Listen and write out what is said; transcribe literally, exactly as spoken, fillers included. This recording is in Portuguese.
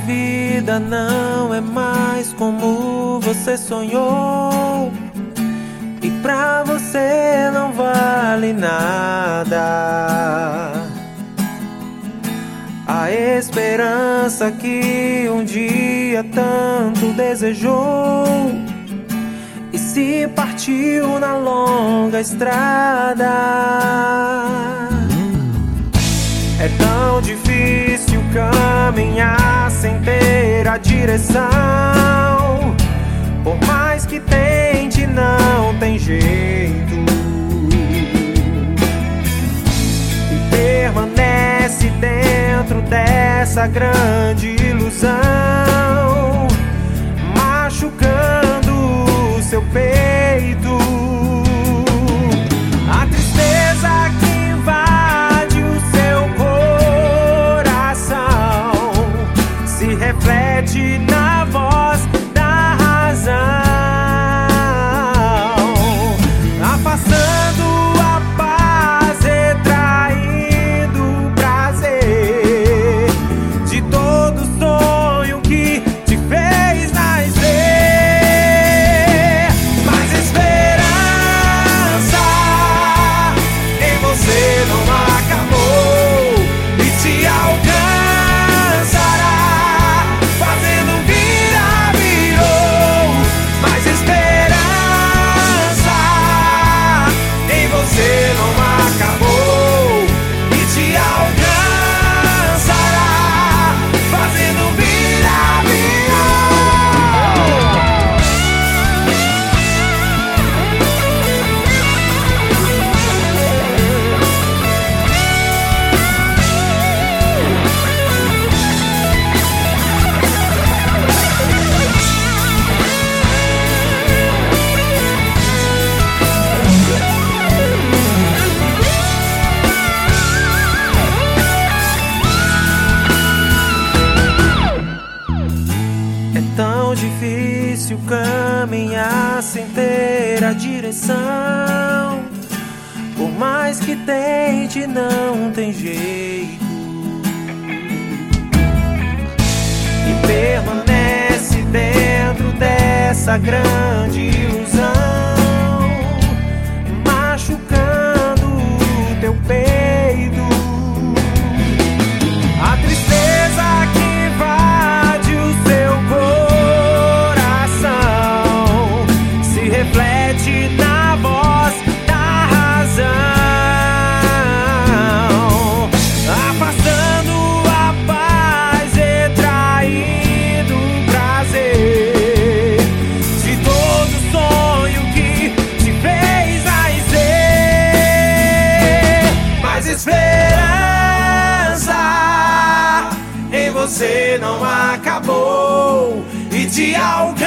vida não é mais como você sonhou, e pra você não vale nada a esperança que um dia tanto desejou e se partiu na longa estrada. É tão difícil caminhar sem ter a direção. Por mais que tente, não tem jeito. E permanece dentro dessa grande ilusão, machucando seu peito. A tristeza que invade o seu coração se reflete na voz da razão, afastando a paz, retraindo o prazer de todo sonho que te fez nascer. Mas esperança em você não acabou e te alcançará, fazendo vira virou. Mas esperança em você não acabou e te alcançará, fazendo vira É tão difícil caminhar sem ter a direção. Por mais que tente, não tem jeito. E permanece dentro dessa grande ilusão, machucando o teu peito. A tristeza que invade o seu coração se reflete na voz da razão, afastando a paz, retraindo o prazer de todo sonho que te fez nascer. Mas esperança em você não acabou e te alcançará,